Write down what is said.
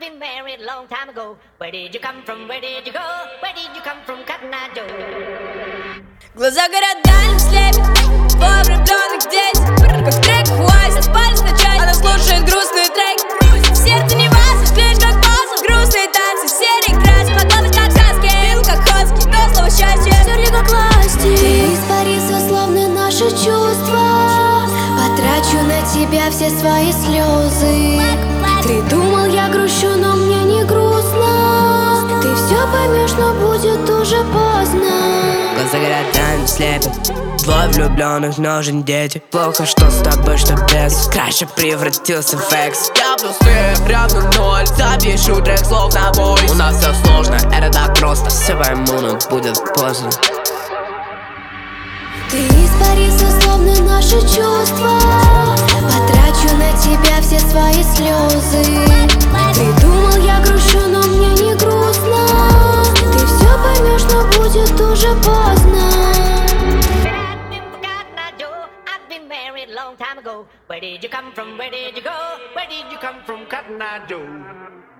been married a long time ago. Where did you come from? Where did you go? Where did you come from, Cotton Eye Joe? Глаза горят дальним слепят, двое влюбленных дети. Как трек Хуайс, распались на части. Она слушает грустные треки. Сердце не вазит, лишь как пазл. Грустные танцы, серый красит. Могла быть как сказки, пил как Хоски, но слово счастье стерли как власти. Ты испарился, словно наши чувства. Потрачу на тебя все свои слезы. Ты думал, я грущу, но мне не грустно. Ты все поймешь, но будет уже поздно. Глаза горят, тайны слепят. Двое влюбленных, ножен дети. Плохо, что с тобой, что без. Краще превратился в экс. Я плюс ты равно ноль. Запишу трек слов на бой. У нас все сложно, это так просто. Все пойму, но будет поздно. Ты испарился, словно наши чувства. Потрачу на тебя все свои слезы. Ты думал, я грущу, но мне не грустно. Ты все поймешь, но будет уже поздно. I've been married a long time ago. Where did you come from? Where did you go? Where did you come from, Cotton Eye Joe?